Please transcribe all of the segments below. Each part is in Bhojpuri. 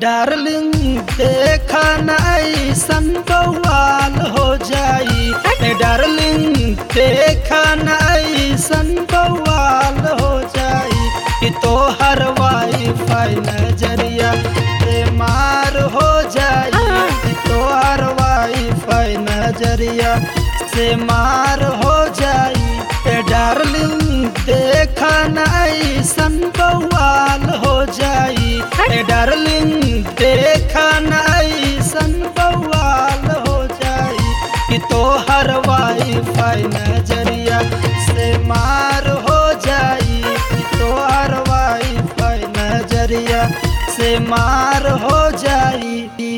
डार्लिंग देखा न ऐसन बवाल हो जाई। डार्लिंग देखा न ऐसन बवाल हो जाई कि तोहर वाईफाई नजरिया से मार हो जाई। कि तोहर वाईफाई नजरिया से मार हो जाई। डार्लिंग देखा न ऐसन बवाल हो जाई। डार्लिंग देखा न ऐसन बवाल हो जाई कि तोहर वाईफाई नजरिया से मार हो जाई। कि तोहर वाईफाई नजरिया से मार हो जाई।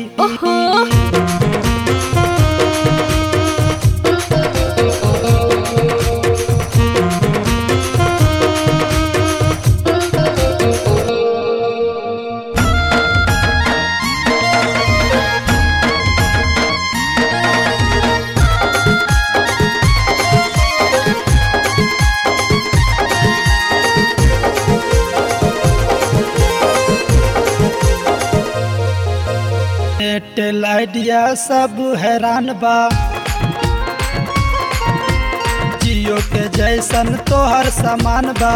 एयरटेल आइडिया सब हैरान बा। जियो के जैसन तोहर सामान बा।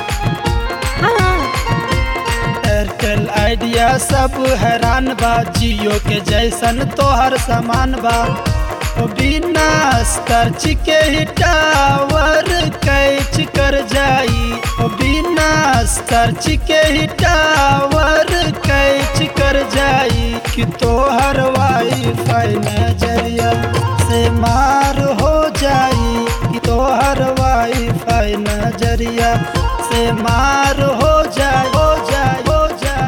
एयरटेल आइडिया सब हैरान बा। जियो के जैसन तोहर सामान बा। बिना सर्च के ही टावर कैच कर जाई। बिना सर्च के ही टावर कैच कर जाई कि तोहर वाईफाई नजरिया से मार हो जाई। कि तोहर वाईफाई नजरिया से मार हो जाए हो जाए हो जाए।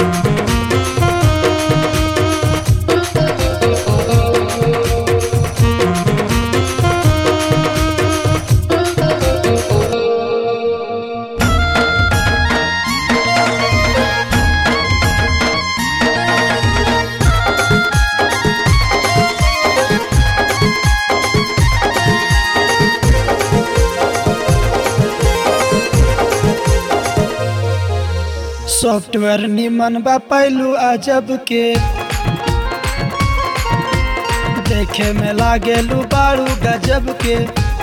सॉफ्टवेयर निमन बा पहलू अजब के। देखे में लागेलू बारू गजब के।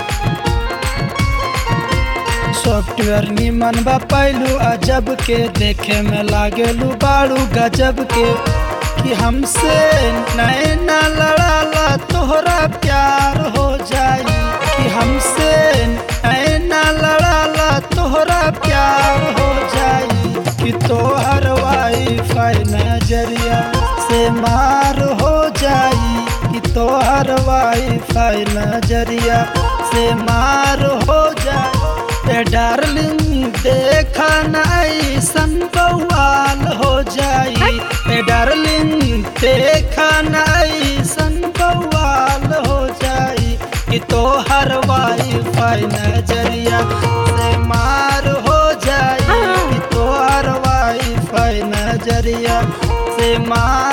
सॉफ्टवेयर निमन बा पहलू अजब के। देखे में लागेलू बारू गजब के। कि हमसे नैना लड़ाला तोहरा प्यार हो जाई। कि हमसे नैना लड़ाला तोहरा प्यार हो जाई। कि तोहर वाईफाई नजरिया से मार हो जाई। कि तोहर वाईफाई नजरिया से मार हो जाई। डार्लिंग देखा न ऐसन बवाल हो जाई। डार्लिंग देखा न ऐसन बवाल हो जाई कि तोहर वाईफाई नजरिया से मार हो जाई। कि तोहर वाईफाई नजरिया से मार